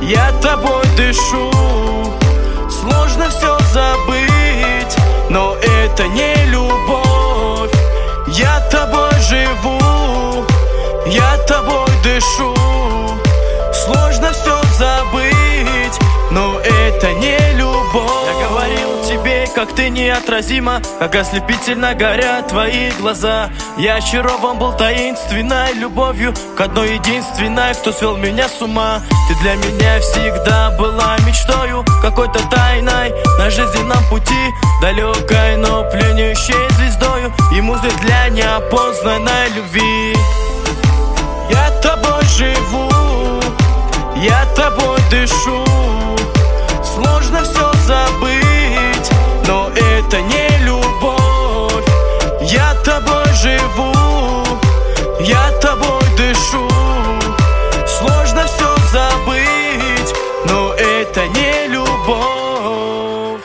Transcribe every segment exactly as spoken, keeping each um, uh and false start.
я тобой дышу. Сложно все забыть, но это не любовь. Я тобой живу, я тобой дышу. Сложно все забыть, но это не любовь. Я говорил тебе, как ты неотразима, как ослепительно горят твои глаза. Я очарован был таинственной любовью к одной единственной, кто свел меня с ума. Ты для меня всегда была мечтою, какой-то тайной на жизненном пути, далекой, но пленящей звездою и музой для неопознанной любви. Я тобой живу, я тобой дышу. Сложно все забыть, но это не любовь. Я тобой живу, я тобой дышу. Сложно все забыть, но это не любовь.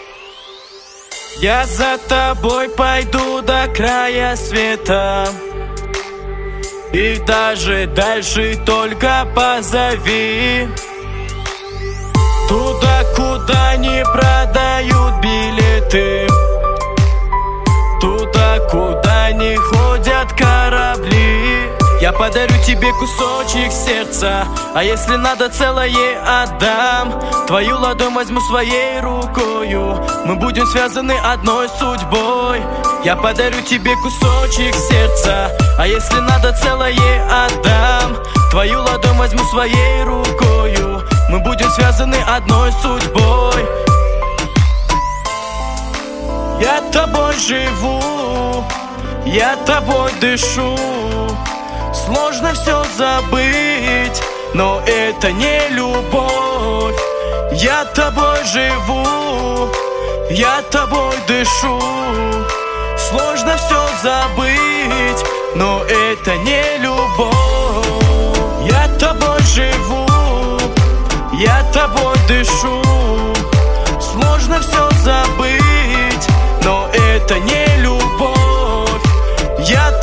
Я за тобой пойду до края света, и даже дальше только позови. Туда, куда не продают билеты, туда, куда не ходят корабли. Я подарю тебе кусочек сердца, а если надо, целое отдам. Твою ладонь возьму своей рукою, мы будем связаны одной судьбой. Я подарю тебе кусочек сердца, а если надо, целое отдам. Твою ладонь возьму своей рукою, мы будем связаны одной судьбой. Я тобой живу, я тобой дышу. Сложно все забыть, но это не любовь. Я тобой живу, я тобой дышу. Сложно все забыть, но это не любовь. Я тобой живу, я тобой дышу. Сложно все забыть, но это не любовь. Я